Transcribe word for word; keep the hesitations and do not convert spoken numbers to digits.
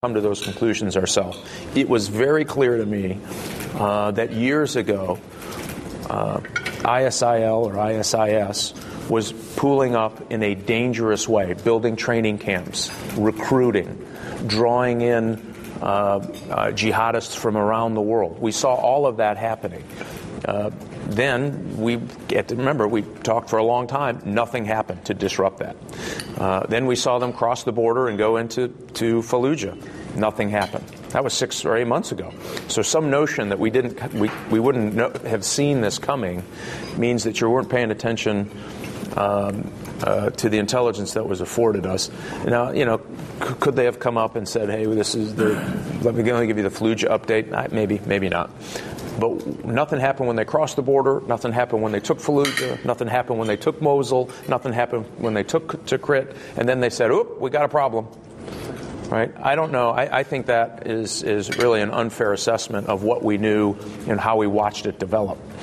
come to those conclusions ourselves. It was very clear to me uh, that years ago, uh, I S I L or I S I S was pooling up in a dangerous way, building training camps, recruiting, drawing in uh, uh, jihadists from around the world. We saw all of that happening. Uh, then we get to remember, we talked for a long time, nothing happened to disrupt that. Uh, then we saw them cross the border and go into to Fallujah. Nothing happened. That was six or eight months ago. So some notion that we didn't, we, we wouldn't know, have seen this coming means that you weren't paying attention um, uh, to the intelligence that was afforded us. Now, you know, c- could they have come up and said, "Hey, this is the, let me, let me give you the Fallujah update"? Uh, maybe, maybe not. But nothing happened when they crossed the border. Nothing happened when they took Fallujah. Nothing happened when they took Mosul. Nothing happened when they took Tikrit. And then they said, "Oop, we got a problem." Right? I don't know. I, I think that is is really an unfair assessment of what we knew and how we watched it develop.